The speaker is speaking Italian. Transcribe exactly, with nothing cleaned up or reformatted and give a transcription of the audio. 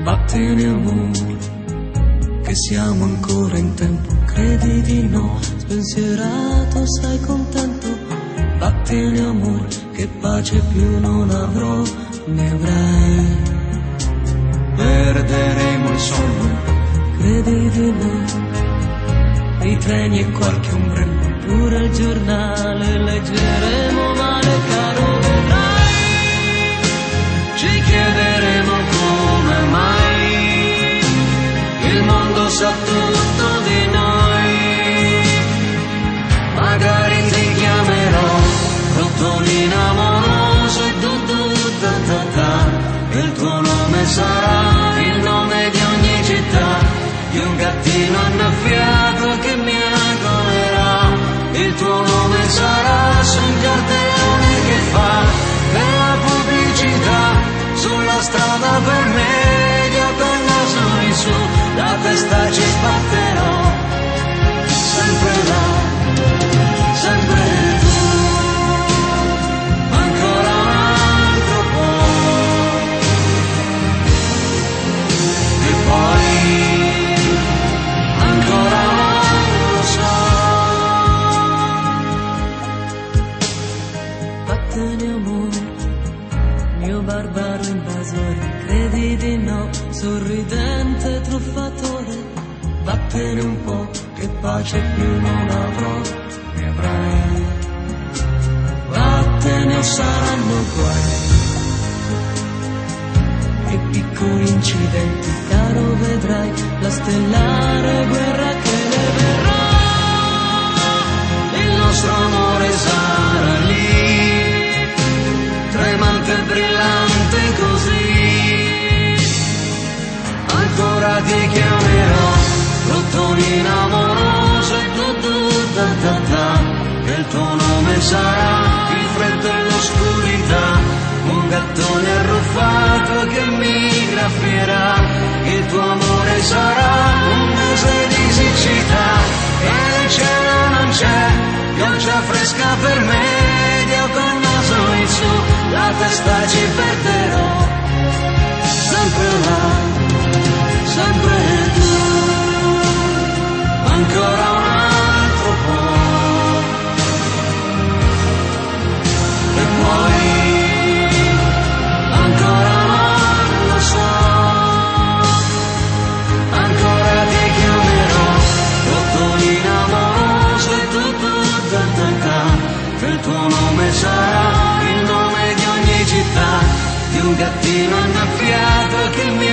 Vattene amore, che siamo ancora in tempo, credi di no, spensierato sei contento. Vattene amore, che pace più non avrò, ne avrai. Perderemo il sonno, credi di no, i treni e qualche ombrello, pure il giornale leggeremo male, caro vedrai. Ci chiederemo come mai il mondo sa tutto di noi. Magari ti chiamerò Rottolino amoroso e du du da da da, e il tuo nome sarà il nome di ogni città, di un gattino annaffiato che mi agolerà. Il tuo nome sarà su un cartellone che fa della pubblicità sulla strada per me, io col naso in su, la testa ci sbatterò, sempre là, sempre tu, ancora un altro po', e poi ancora non lo so. Vattene amore, mio barbaro invasore, credi di no, sorridente truffatore. Vattene un po', che pace più non avrò, ne avrai. Vattene o saranno guai e piccoli incidenti, caro vedrai, la stellare guerra che ne verrà. Il nostro amore sarà lì, tremante e brillante così. Ancora ti chiamerò Rottolino amoroso e du du da da da, e il tuo nome sarà il freddo e l'oscurità, un gattone arruffato che mi graffierà. Il tuo amore sarà un mese di siccità, e il cielo non c'è, pioggia fresca per me, io col naso in su, la testa ci perderò, sempre là, sempre tu, ancora un altro po', e poi ancora non lo so. Ancora ti chiamerò Rottolino amoroso e tu tu da da da, che il tuo nome sarà il nome di ogni città, di un gattino annaffiato che mi